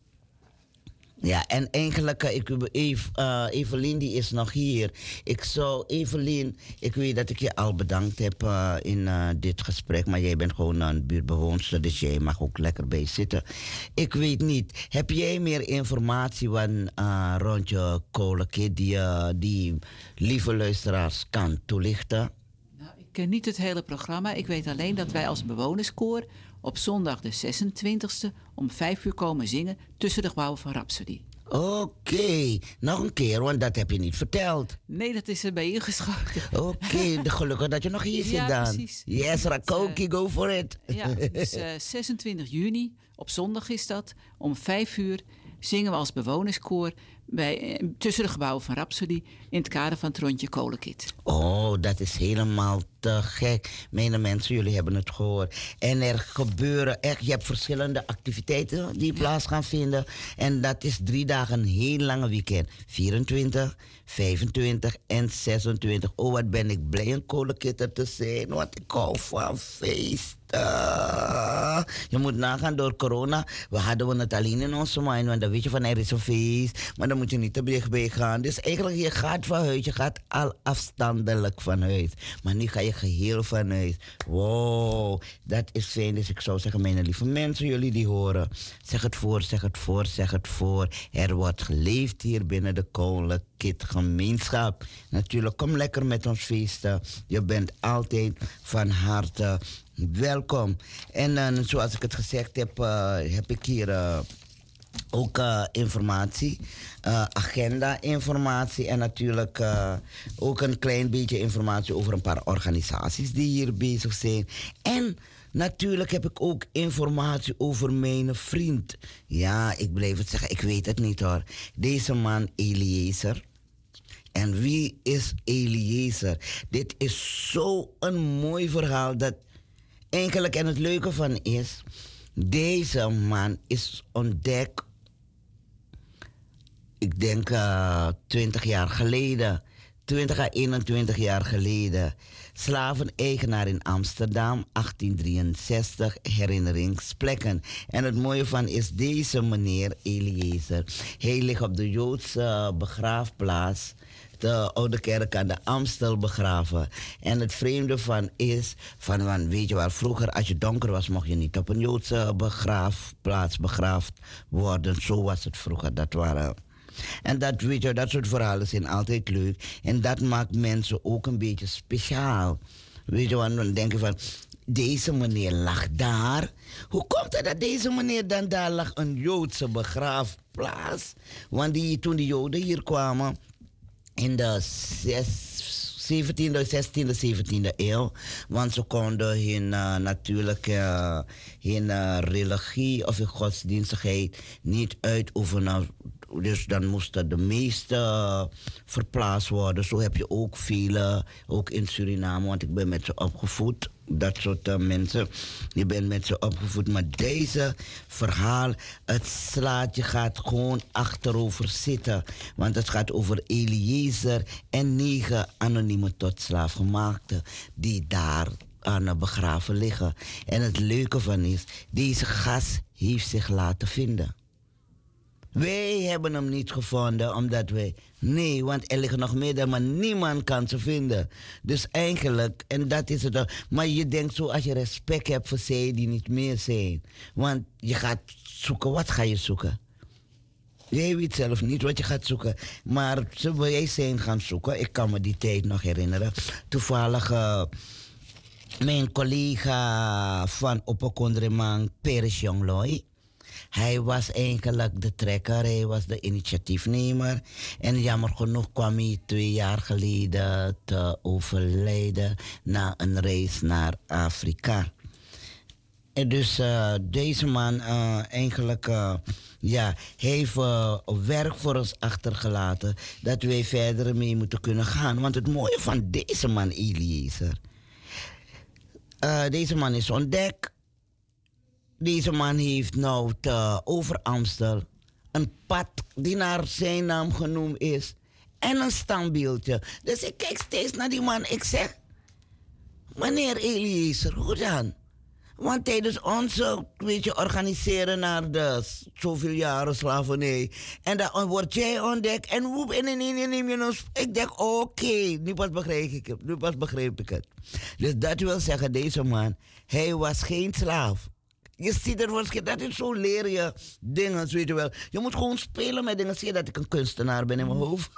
Ja, en eigenlijk, uh, ik, Eve, uh, Evelien die is nog hier. Ik zou, Evelien, ik weet dat ik je al bedankt heb uh, in uh, dit gesprek, maar jij bent gewoon een buurtbewoonster, dus jij mag ook lekker bij zitten. Ik weet niet, heb jij meer informatie van, uh, rond je Kolenkit die, uh, die lieve luisteraars kan toelichten? Nou, ik ken niet het hele programma. Ik weet alleen dat wij als bewonerskoor op zondag de zesentwintigste om vijf uur komen zingen tussen de gebouwen van Rhapsody. Oké, okay. Nog een keer, want dat heb je niet verteld. Nee, dat is erbij ingeschoten. Oké, okay. Gelukkig dat je nog hier zit ja, dan. Precies. Yes, Rakoki, uh, go for it. Ja, dus uh, zesentwintig juni, op zondag is dat, om vijf uur zingen we als bewonerskoor bij, tussen de gebouwen van Rhapsody in het kader van het rondje Kolenkit. Oh, dat is helemaal te gek. Mijn mensen, jullie hebben het gehoord. En er gebeuren echt, je hebt verschillende activiteiten die plaats gaan vinden. En dat is drie dagen een heel lange weekend. vierentwintig, vijfentwintig en zesentwintig. Oh, wat ben ik blij een Kolenkitter te zijn. Want ik hou van feesten. Je moet nagaan door corona. We hadden het alleen in onze mind. Want dan weet je van er is een feest. Maar dan moet je niet te dichtbij gaan. Dus eigenlijk je gaat van huis. Je gaat al afstandelijk van huis. Maar nu ga je geheel van huis. Wow, dat is fijn. Dus ik zou zeggen, mijn lieve mensen, jullie die horen. Zeg het voor, zeg het voor, zeg het voor. Er wordt geleefd hier binnen de Kolenkit gemeenschap. Natuurlijk, kom lekker met ons feesten. Je bent altijd van harte welkom. En uh, zoals ik het gezegd heb, uh, heb ik hier uh, ook uh, informatie, uh, agenda-informatie en natuurlijk uh, ook een klein beetje informatie over een paar organisaties die hier bezig zijn. En Natuurlijk heb ik ook informatie over mijn vriend. Ja, ik blijf het zeggen, ik weet het niet hoor. Deze man Eliezer. En wie is Eliezer? Dit is zo'n mooi verhaal dat eigenlijk, en het leuke van is, deze man is ontdekt, ik denk uh, twintig jaar geleden, twintig à eenentwintig jaar geleden. Slaveneigenaar in Amsterdam, achttien drieënzestig, herinneringsplekken. En het mooie van is deze meneer Eliezer. Hij ligt op de Joodse begraafplaats, de Oude Kerk aan de Amstel begraven. En het vreemde van is, van, van, weet je wel, vroeger als je donker was, mocht je niet op een Joodse begraafplaats begraafd worden. Zo was het vroeger, dat waren... En dat, weet je, dat soort verhalen zijn altijd leuk. En dat maakt mensen ook een beetje speciaal. Weet je, want dan denk je van, deze meneer lag daar. Hoe komt het dat deze meneer dan daar lag? Een Joodse begraafplaats. Want die, toen de Joden hier kwamen, in de zeventiende, zestiende, zeventiende eeuw. Want ze konden hun uh, natuurlijk uh, hun uh, religie of hun godsdienstigheid niet uitoefenen. Dus dan moesten de meeste uh, verplaatst worden. Zo heb je ook vele, ook in Suriname, want ik ben met ze opgevoed. Dat soort uh, mensen, je bent met ze opgevoed. Maar deze verhaal, het slaat, je gaat gewoon achterover zitten. Want het gaat over Eliezer en negen anonieme tot slaafgemaakten die daar aan begraven liggen. En het leuke van is, deze gast heeft zich laten vinden. Wij hebben hem niet gevonden omdat wij... Nee, want er liggen nog meer, maar niemand kan ze vinden. Dus eigenlijk, en dat is het dan. Maar je denkt zo, als je respect hebt voor zij die niet meer zijn. Want je gaat zoeken, wat ga je zoeken? Jij weet zelf niet wat je gaat zoeken. Maar ze wij zijn gaan zoeken. Ik kan me die tijd nog herinneren. Toevallig... Uh, mijn collega van Opekondremang, Peres Jongloy. Hij was eigenlijk de trekker, hij was de initiatiefnemer. En jammer genoeg kwam hij twee jaar geleden te overlijden na een reis naar Afrika. En dus uh, deze man uh, eigenlijk, uh, ja, heeft uh, werk voor ons achtergelaten dat wij verder mee moeten kunnen gaan. Want het mooie van deze man, Eliezer, uh, deze man is ontdekt. Deze man heeft nou te over Amstel een pad die naar zijn naam genoemd is. En een standbeeldje. Dus ik kijk steeds naar die man. Ik zeg, meneer Eliezer, hoe dan? Want tijdens onze, weet je, organiseren naar de zoveel jaren slavernij. En dan word jij ontdekt. En woep, en in één neem je ons. Ik denk, oké, okay, nu pas begreep ik het. Nu pas begreep ik het. Dus dat wil zeggen, deze man, hij was geen slaaf. Je ziet er verschil, dat is zo leer je dingen, weet je wel. Je moet gewoon spelen met dingen. Zie je dat ik een kunstenaar ben in mijn hoofd?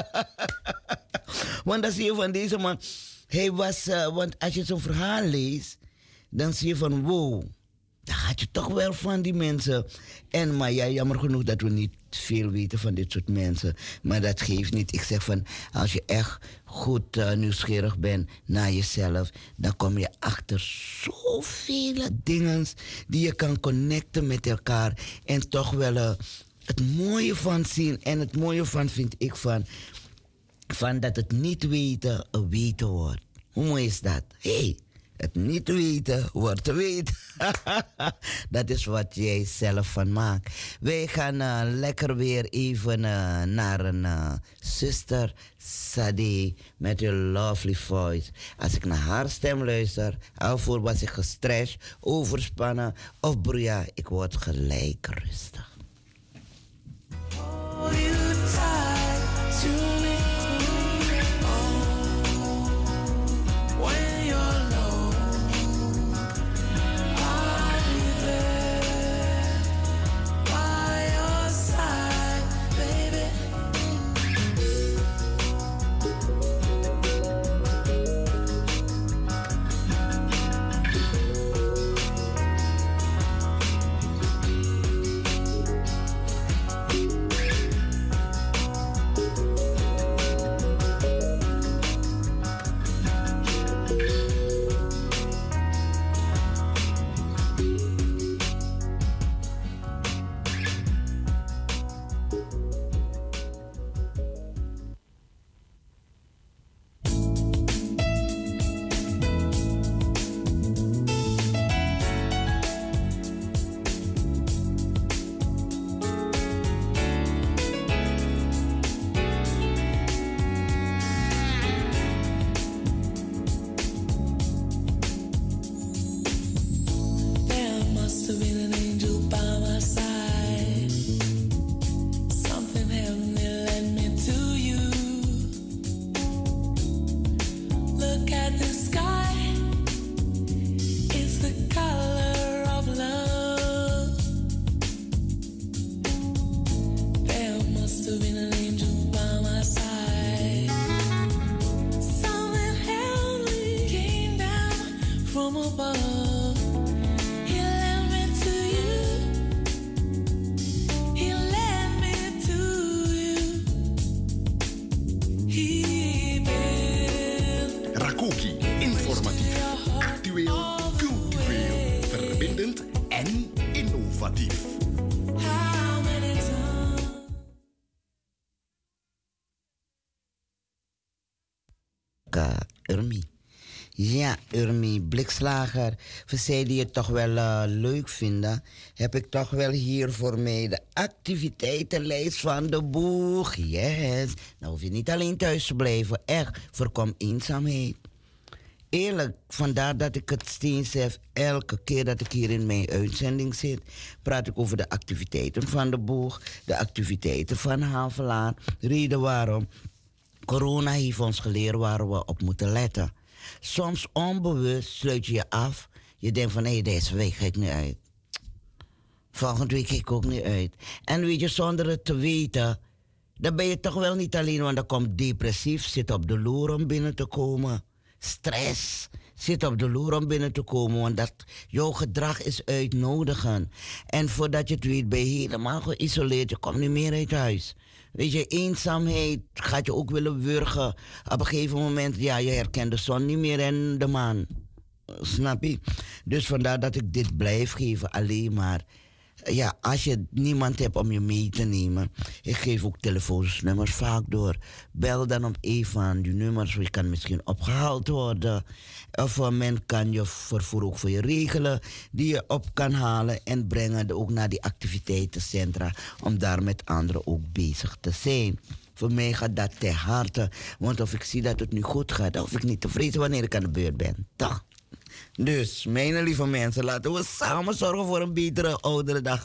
Want dan zie je van deze man, hij was, uh, want als je zo'n verhaal leest, dan zie je van wow, dan gaat je toch wel van die mensen. En maar ja, jammer genoeg dat we niet veel weten van dit soort mensen. Maar dat geeft niet. Ik zeg van, als je echt goed uh, nieuwsgierig bent naar jezelf, dan kom je achter zoveel dingen die je kan connecten met elkaar. En toch wel uh, het mooie van zien. En het mooie van vind ik van, van dat het niet weten een weten wordt. Hoe mooi is dat? Hey. Het niet weten wordt te weten. Dat is wat jij zelf van maakt. Wij gaan uh, lekker weer even uh, naar een uh, zuster, Sade, met haar lovely voice. Als ik naar haar stem luister, alvoor was ik gestrest, overspannen of broeia, ik word gelijk rustig. Hold you tight to me. When you're Ja, Urmi Blikslager. Voor zij die het toch wel uh, leuk vinden, heb ik toch wel hier voor mij de activiteitenlijst van de boeg. Yes. Nou hoef je niet alleen thuis te blijven. Echt, voorkom eenzaamheid. Eerlijk, vandaar dat ik het steeds heb, elke keer dat ik hier in mijn uitzending zit, praat ik over de activiteiten van de boeg, de activiteiten van Havelaar. Reden waarom? Corona heeft ons geleerd waar we op moeten letten. Soms onbewust sluit je je af. Je denkt van, hé, hey, deze week ga ik niet uit. Volgende week ga ik ook niet uit. En weet je, zonder het te weten, dan ben je toch wel niet alleen, want dan komt depressief, zit op de loer om binnen te komen. Stress zit op de loer om binnen te komen, want dat, jouw gedrag is uitnodigen. En voordat je het weet, ben je helemaal geïsoleerd, je komt niet meer uit huis. Weet je, eenzaamheid gaat je ook willen wurgen. Op een gegeven moment, ja, je herkent de zon niet meer en de maan. Snap je? Dus vandaar dat ik dit blijf geven, alleen maar. Ja, als je niemand hebt om je mee te nemen. Ik geef ook telefoonsnummers vaak door. Bel dan op een van die nummers. Je kan misschien opgehaald worden. Of uh, men kan je vervoer ook voor je regelen. Die je op kan halen en brengen ook naar die activiteitencentra. Om daar met anderen ook bezig te zijn. Voor mij gaat dat ter harte. Want of ik zie dat het nu goed gaat, dan hoef ik niet te vrezen wanneer ik aan de beurt ben. Toch? Dus, mijn lieve mensen, laten we samen zorgen voor een betere oudere dag.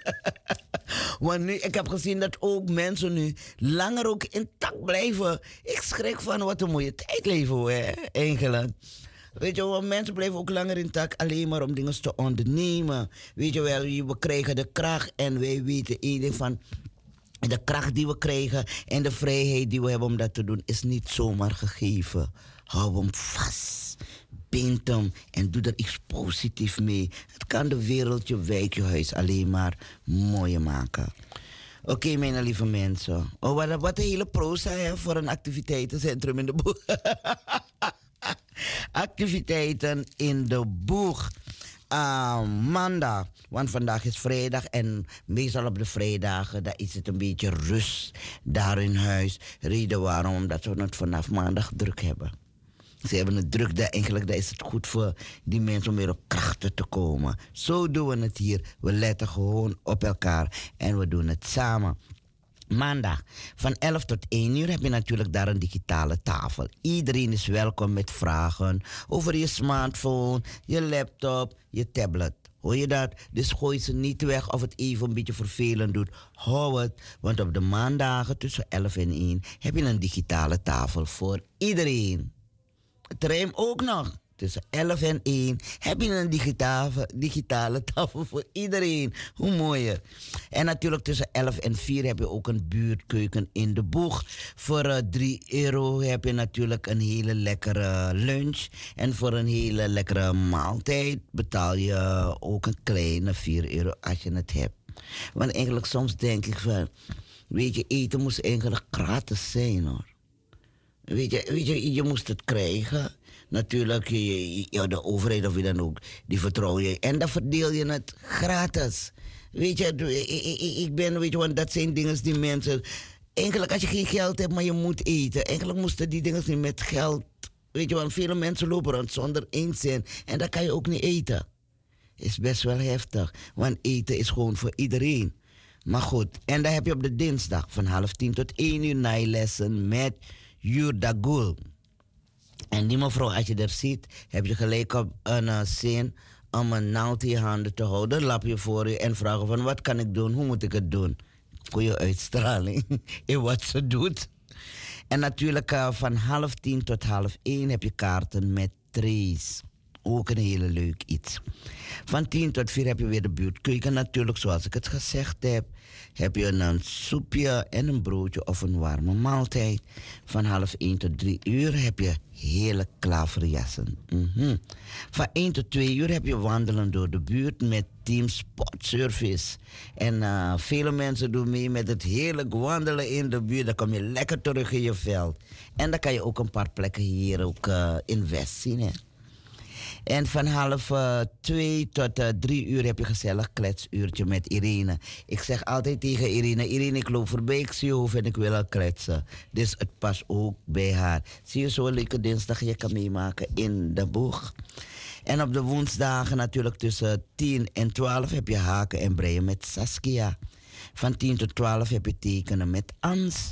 Want nu, ik heb gezien dat ook mensen nu langer ook intact blijven. Ik schrik van wat een mooie tijd leven we, hè, eigenlijk. Weet je wel, mensen blijven ook langer intact alleen maar om dingen te ondernemen. Weet je wel, we krijgen de kracht en wij weten één ding van... De kracht die we krijgen en de vrijheid die we hebben om dat te doen is niet zomaar gegeven. Hou hem vast. Bind hem en doe er iets positiefs mee. Het kan de wereld, je wijk, je huis alleen maar mooier maken. Oké, okay, mijn lieve mensen. Oh, wat, wat een hele proza hè, voor een activiteitencentrum in de boeg. Activiteiten in de boeg. Uh, maandag, want vandaag is vrijdag en meestal op de vrijdagen daar is het een beetje rust daar in huis. Reden waarom? Omdat we het vanaf maandag druk hebben. Ze hebben het druk, daar, eigenlijk daar is het goed voor die mensen om weer op krachten te komen. Zo doen we het hier. We letten gewoon op elkaar en we doen het samen. Maandag van elf tot één uur heb je natuurlijk daar een digitale tafel. Iedereen is welkom met vragen over je smartphone, je laptop, je tablet. Hoor je dat? Dus gooi ze niet weg of het even een beetje vervelend doet. Hou het, want op de maandagen tussen elf en één heb je een digitale tafel voor iedereen. Het rijmt ook nog. Tussen elf en één heb je een digitale, digitale tafel voor iedereen. Hoe mooi. En natuurlijk tussen elf en vier heb je ook een buurtkeuken in de boeg. Voor uh, drie euro heb je natuurlijk een hele lekkere lunch. En voor een hele lekkere maaltijd betaal je ook een kleine vier euro als je het hebt. Want eigenlijk soms denk ik van, weet je, eten moest eigenlijk gratis zijn hoor. Weet je, weet je, je moest het krijgen. Natuurlijk, je, je, de overheid of wie dan ook, die vertrouw je. En dan verdeel je het gratis. Weet je, ik, ik ben, weet je, want dat zijn dingen die mensen... Eigenlijk als je geen geld hebt, maar je moet eten. Eigenlijk moesten die dingen niet met geld... Weet je, want vele mensen lopen rond zonder één cent. En dan kan je ook niet eten. Is best wel heftig. Want eten is gewoon voor iedereen. Maar goed, en dan heb je op de dinsdag van half tien tot één uur nailessen met Jurdagul. En die mevrouw, als je er ziet, heb je gelijk op een uh, zin om een naald in je handen te houden, een lapje voor je en vragen van wat kan ik doen, hoe moet ik het doen? Goeie uitstraling in wat ze doet. En natuurlijk uh, van half tien tot half één heb je kaarten met Trace. Ook een hele leuk iets. Van tien tot vier heb je weer de buurtkeuken natuurlijk, zoals ik het gezegd heb. Heb je een soepje en een broodje of een warme maaltijd. Van half één tot drie uur heb je hele klaverjassen. Mm-hmm. Van één tot twee uur heb je wandelen door de buurt met Team Sportservice. En uh, vele mensen doen mee met het heerlijk wandelen in de buurt. Dan kom je lekker terug in je veld. En dan kan je ook een paar plekken hier ook uh, in West zien. Hè. En van half uh, twee tot uh, drie uur heb je gezellig kletsuurtje met Irene. Ik zeg altijd tegen Irene, Irene, ik loop voorbij, ik zie je hoofd en ik wil al kletsen. Dus het past ook bij haar. Zie je zo'n leuke dinsdag, je kan meemaken in de boeg. En op de woensdagen natuurlijk tussen tien en twaalf heb je haken en breien met Saskia. Van tien tot twaalf heb je tekenen met Ans.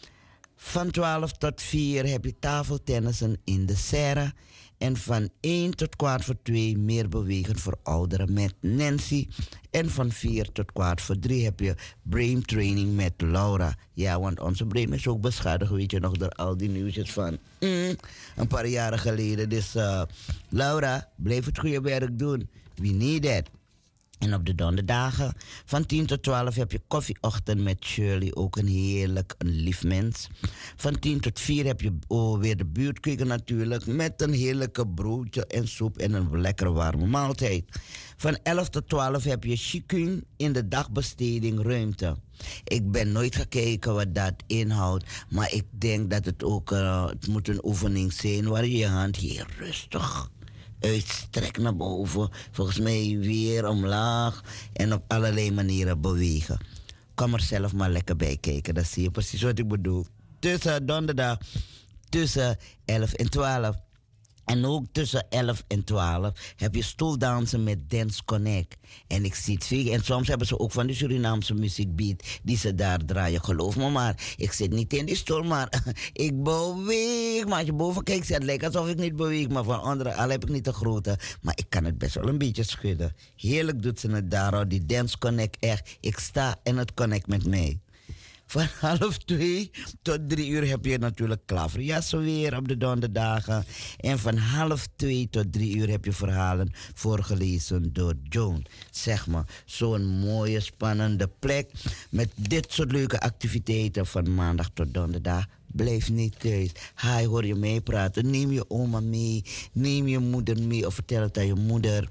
Van twaalf tot vier heb je tafeltennissen in de serre. En van één tot kwart voor twee meer bewegen voor ouderen met Nancy. En van vier tot kwart voor drie heb je brain training met Laura. Ja, want onze brain is ook beschadigd, weet je nog, door al die nieuwsjes van mm, een paar jaren geleden. Dus uh, Laura, blijf het goede werk doen. We need it. En op de donderdagen van tien tot twaalf heb je koffieochtend met Shirley, ook een heerlijk, een lief mens. Van tien tot vier heb je oh, weer de buurtkeuken natuurlijk, met een heerlijke broodje en soep en een lekkere warme maaltijd. Van elf tot twaalf heb je chikung in de dagbesteding ruimte. Ik ben nooit gekeken wat dat inhoudt, maar ik denk dat het ook uh, het moet een oefening zijn waar je je hand hier rustig uitstrek naar boven. Volgens mij weer omlaag en op allerlei manieren bewegen. Kom er zelf maar lekker bij kijken, dan zie je precies wat ik bedoel. Tussen donderdag, tussen elf en twaalf. En ook tussen elf en twaalf heb je stoeldansen met Dance Connect. En ik zie het veel. En soms hebben ze ook van die Surinaamse muziekbeat die ze daar draaien. Geloof me maar. Ik zit niet in die stoel, maar ik beweeg. Maar als je boven kijkt, het lijkt alsof ik niet beweeg. Maar van onderen, al heb ik niet de grote. Maar ik kan het best wel een beetje schudden. Heerlijk doet ze het daar. Die Dance Connect echt. Ik sta en het connect met mij. Van half twee tot drie uur heb je natuurlijk klaverjassen weer op de donderdagen. En van half twee tot drie uur heb je verhalen voorgelezen door Joan. Zeg maar, zo'n mooie, spannende plek met dit soort leuke activiteiten van maandag tot donderdag. Blijf niet thuis. Hi, hoor je meepraten. Neem je oma mee. Neem je moeder mee of vertel het aan je moeder.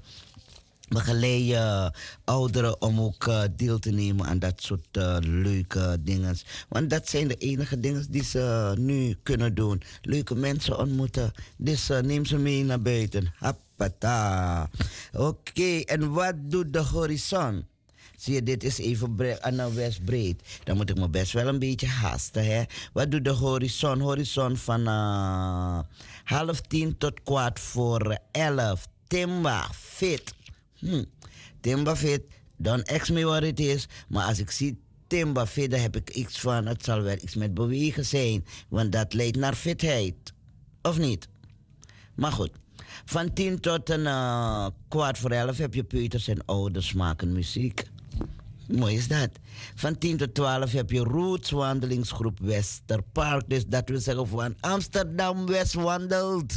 Begeleid je ouderen om ook uh, deel te nemen aan dat soort uh, leuke dingen. Want dat zijn de enige dingen die ze nu kunnen doen. Leuke mensen ontmoeten. Dus uh, neem ze mee naar buiten. Happata. Oké, okay, en wat doet de horizon? Zie je, dit is even bre- aan de Westbreed. Dan moet ik me best wel een beetje haasten, hè. Wat doet de horizon? Horizon van uh, half tien tot kwart voor elf. Timba, fit. Hm. Timba fit, don't ask me what it is. Maar als ik zie Timba fit, dan heb ik iets van, het zal wel iets met bewegen zijn. Want dat leidt naar fitheid. Of niet? Maar goed. Van tien tot een uh, kwart voor elf heb je peuters en ouders maken muziek. Mooi is dat. Van tien tot twaalf heb je Roots wandelingsgroep Westerpark. Dus dat wil zeggen van Amsterdam West wandelt.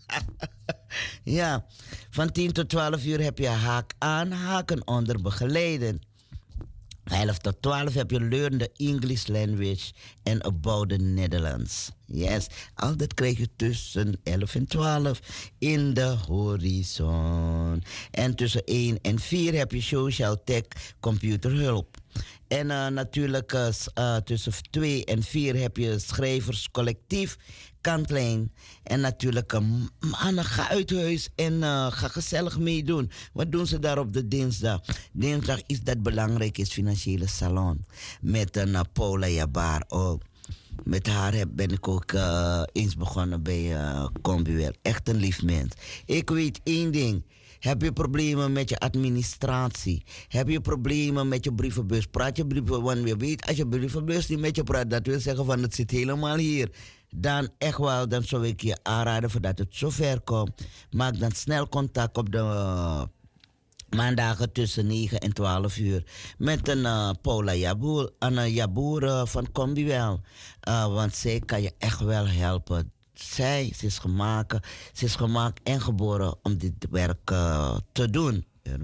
Ja, van tien tot twaalf uur heb je haak aan, haken onder begeleiden. elf tot twaalf heb je Learn the English Language and About the Netherlands. Yes, al dat krijg je tussen elf en twaalf in de horizon. En tussen één en vier heb je Social Tech Computerhulp. En uh, natuurlijk uh, uh, tussen twee en vier heb je schrijverscollectief Kantlijn. En natuurlijk uh, mannen, ga uit huis en uh, ga gezellig meedoen. Wat doen ze daar op de dinsdag? Dinsdag is dat belangrijk, is financiële salon. Met een uh, Paula Jabar. Oh, met haar heb, ben ik ook uh, eens begonnen bij uh, Combiwel. Echt een lief mens. Ik weet één ding. Heb je problemen met je administratie? Heb je problemen met je brievenbus? Praat je brieven, want je weet, als je brievenbus niet met je praat, dat wil zeggen van het zit helemaal hier. Dan echt wel, dan zou ik je aanraden voordat het zover komt. Maak dan snel contact op de uh, maandagen tussen negen en twaalf uur. Met een uh, Paula Jaboer, een uh, Jaboer uh, van Combiwel. Uh, want zij kan je echt wel helpen. Zij, ze is gemaakt, ze is gemaakt en geboren om dit werk uh, te doen.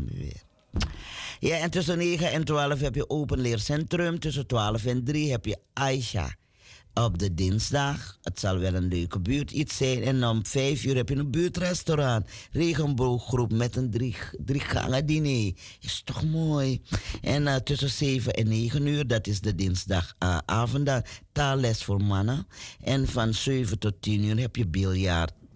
Ja, en tussen negen en twaalf heb je Open Leercentrum. Tussen twaalf en drie heb je Aisha. Op de dinsdag, het zal wel een leuke buurt iets zijn. En om vijf uur heb je een buurtrestaurant. Regenbooggroep met een drie, drie gangen diner. Is toch mooi. En uh, tussen zeven en negen uur, dat is de dinsdagavond, uh, taalles voor mannen. En van zeven tot tien uur heb je biljart.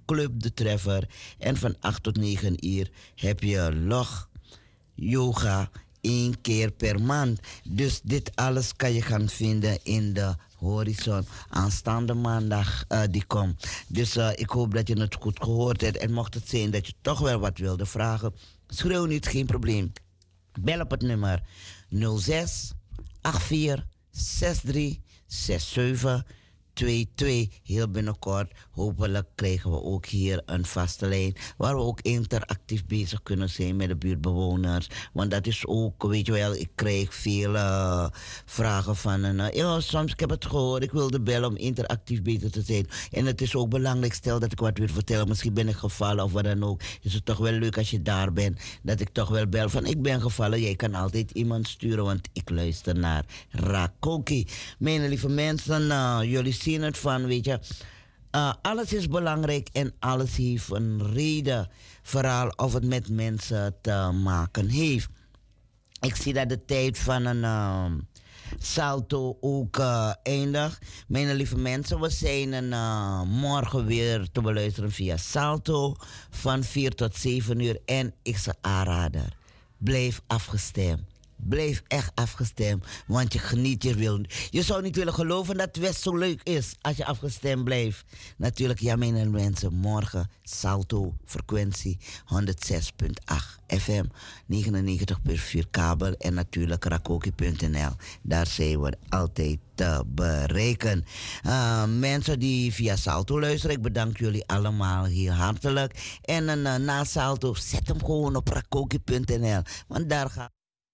Club de Treffer. En van acht tot negen uur heb je log yoga één keer per maand. Dus dit alles kan je gaan vinden in de Horizon aanstaande maandag uh, die komt. Dus uh, ik hoop dat je het goed gehoord hebt. En mocht het zijn dat je toch wel wat wilde vragen, schreeuw niet, geen probleem. Bel op het nummer nul zes acht vier zes drie zes zeven twee twee. Heel binnenkort, hopelijk krijgen we ook hier een vaste lijn waar we ook interactief bezig kunnen zijn met de buurtbewoners. Want dat is ook, weet je wel, ik krijg veel uh, vragen van een, uh, ja, soms ik heb het gehoord, ik wilde bellen om interactief bezig te zijn. En het is ook belangrijk, stel dat ik wat wil vertellen, misschien ben ik gevallen of wat dan ook. Is het toch wel leuk als je daar bent, dat ik toch wel bel van ik ben gevallen. Jij kan altijd iemand sturen, want ik luister naar Rakoki. Mijn lieve mensen, uh, jullie zien het van, weet je, uh, alles is belangrijk en alles heeft een reden. Vooral of het met mensen te maken heeft. Ik zie dat de tijd van een uh, salto ook uh, eindigt. Mijn lieve mensen, we zijn een, uh, morgen weer te beluisteren via salto van vier tot zeven uur. En ik zou aanraden, blijf afgestemd. Blijf echt afgestemd, want je geniet, je wil. Je zou niet willen geloven dat het West zo leuk is als je afgestemd blijft. Natuurlijk, ja, mijn mensen, morgen Salto, frequentie honderdzes komma acht F M, negenennegentig komma vier kabel en natuurlijk rakoki punt n l. Daar zijn we altijd te bereiken. Uh, mensen die via Salto luisteren, ik bedank jullie allemaal heel hartelijk. En uh, na Salto, zet hem gewoon op rakoki punt n l, want daar gaat...